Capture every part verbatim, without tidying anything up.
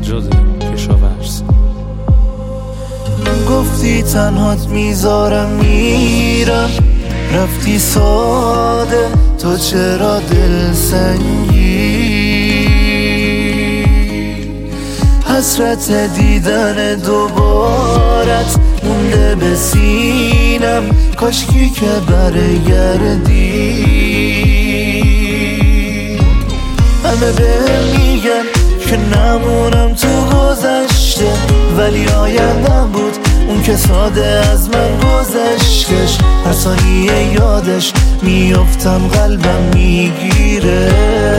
سجاد کشاورز. گفتی تنهات میذارم میرم، رفتی ساده تو چرا دل سنگی؟ حسرت دیدن دوبارت مونده به سینم، کاشکی که برگردی. همه بهم میگن که نمونم تو گذشته، ولی آیندم بود اون که ساده از من گذشتش. هر ثانیه یادش میافتم قلبم میگیره،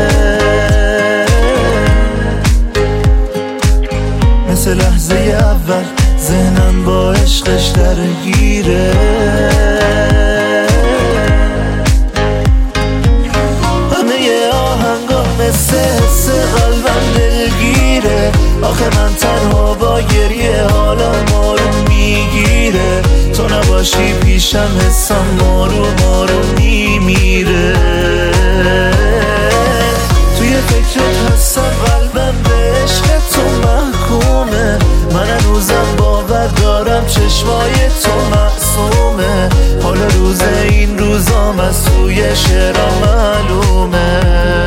مثل لحظه اول ذهنم با عشقش درگیره. همه آهنگا مثل حس قلبم دلگیره، آخه من تنها با گریه حالم مارو میگیره. تو نباشی پیشم حسم مارو مارو میمیره. توی فکرت هستم قلبم به عشق تو محکومه، من هنوزم باور دارم چشمای تو معصومه. حال روز این روزام از توی شعرام معلومه.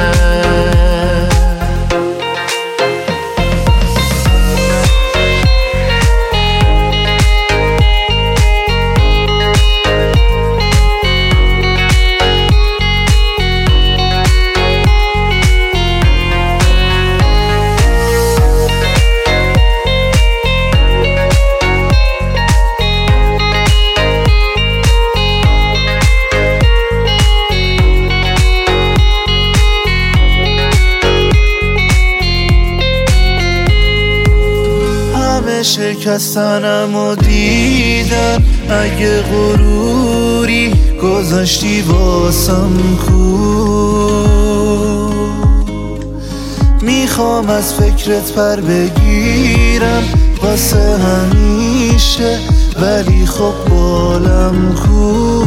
شکستنم و دیدن، اگه غروری گذاشتی واسم کو. میخوام از فکرت پر بگیرم واسه همیشه، ولی خب بالم کو.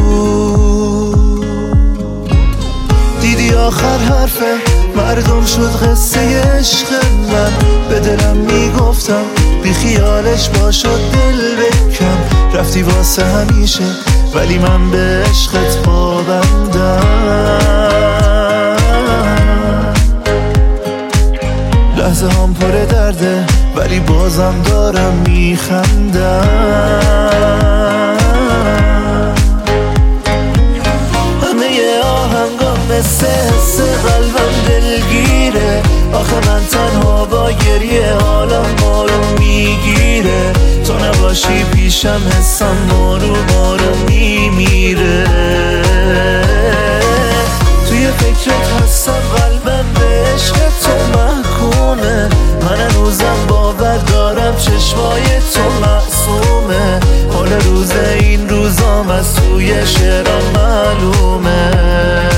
دیدی آخر حرف مردم شد قصه عشق من، به دلم میگفتم بی خیالش باشو دل بکن. رفتی واسه همیشه ولی من به عشقت پابندم. لحظه هم پر درده ولی بازم دارم میخندم. همه آهنگام مثل حس قلبم دلگیره، آخه من تنها با گریه حالم مارو میگیره. تو نباشی پیشم حسم مارو مارو میمیره. توی فکرت هستم قلبم به عشق تو محکومه، من هنوزم باور دارم چشمای تو معصومه. حال روز این روزام از توی شعرام معلومه.